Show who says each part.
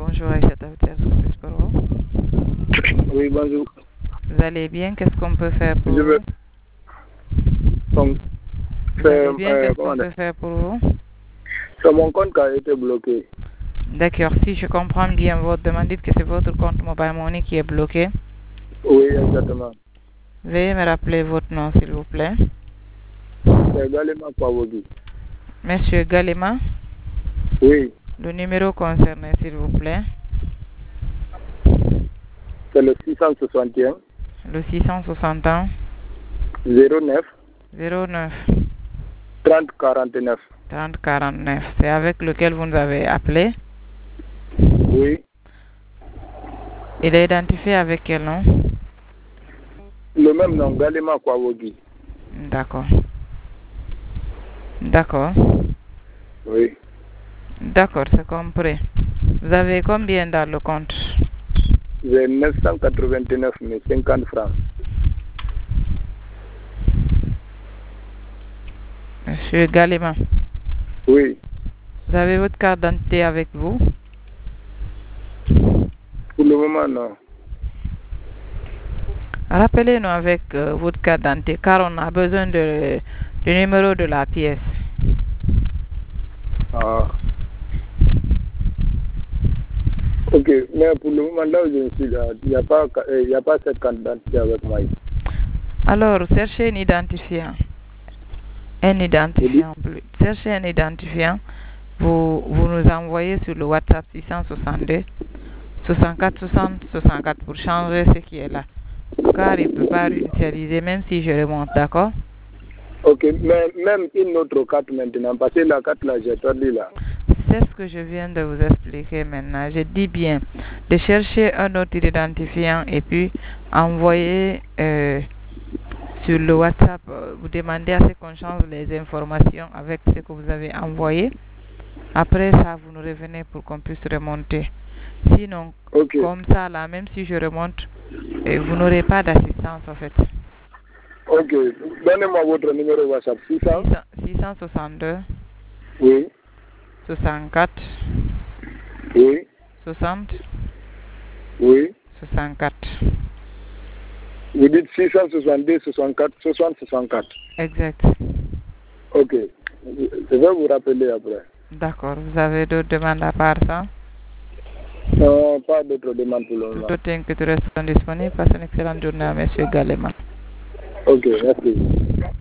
Speaker 1: Bonjour Aïcha Tafter,
Speaker 2: Oui, bonjour.
Speaker 1: Vous allez bien? Qu'est-ce qu'on peut faire pour
Speaker 2: Je
Speaker 1: vous?
Speaker 2: veux
Speaker 1: Vous allez
Speaker 2: faire,
Speaker 1: bien? Qu'est-ce qu'on peut faire pour vous?
Speaker 2: c'est mon compte qui a été bloqué.
Speaker 1: D'accord, si je comprends bien votre demande, dites que c'est votre compte Mobile Money qui est bloqué.
Speaker 2: Oui, exactement.
Speaker 1: Veuillez me rappeler votre nom, s'il vous plaît.
Speaker 2: C'est Galema Pavogi.
Speaker 1: Monsieur Galema,
Speaker 2: Oui,
Speaker 1: le numéro concerné, s'il vous plaît.
Speaker 2: c'est le 661
Speaker 1: Le 661
Speaker 2: 09
Speaker 1: 09
Speaker 2: 30 49.
Speaker 1: 30 49. C'est avec lequel vous nous avez appelé.
Speaker 2: Oui,
Speaker 1: Il est identifié avec quel nom?
Speaker 2: le même nom, Galema Pavogi.
Speaker 1: D'accord. D'accord.
Speaker 2: Oui,
Speaker 1: D'accord, c'est compris. Vous avez combien dans le compte?
Speaker 2: j'ai 989 50 francs.
Speaker 1: Monsieur Galema,
Speaker 2: Oui,
Speaker 1: vous avez votre carte d'identité avec vous?
Speaker 2: pour le moment, non.
Speaker 1: Rappelez-nous avec votre carte d'identité car on a besoin du numéro de la pièce.
Speaker 2: Ah. Ok, mais pour le moment, là où je suis là, il n'y a pas cette carte d'identité avec moi.
Speaker 1: Alors, cherchez un identifiant. Cherchez un identifiant. Vous nous envoyez sur le WhatsApp 662 64 60 64 pour changer ce qui est là. Car il ne peut pas réinitialiser même si je remonte, d'accord?
Speaker 2: Ok, mais même une autre carte maintenant, parce que la carte là, j'ai perdu là.
Speaker 1: C'est ce que je viens de vous expliquer maintenant. Je dis bien de chercher un autre identifiant et puis envoyer sur le WhatsApp, vous demandez à ce qu'on change les informations avec ce que vous avez envoyé. Après ça, vous nous revenez pour qu'on puisse remonter. Sinon, comme ça, là, même si je remonte, vous n'aurez pas d'assistance en fait.
Speaker 2: Ok, donnez-moi votre numéro WhatsApp.
Speaker 1: 662
Speaker 2: Oui.
Speaker 1: 64
Speaker 2: Oui.
Speaker 1: 60
Speaker 2: Oui.
Speaker 1: 64.
Speaker 2: Vous dites 662 64 60 64.
Speaker 1: Exact.
Speaker 2: Ok, je vais vous rappeler après.
Speaker 1: D'accord, vous avez d'autres demandes à part ça?
Speaker 2: Non, pas d'autres demandes pour le moment.
Speaker 1: Tout est que tu restes disponible. Passez une excellente journée à M. Galema.
Speaker 2: Ok, merci.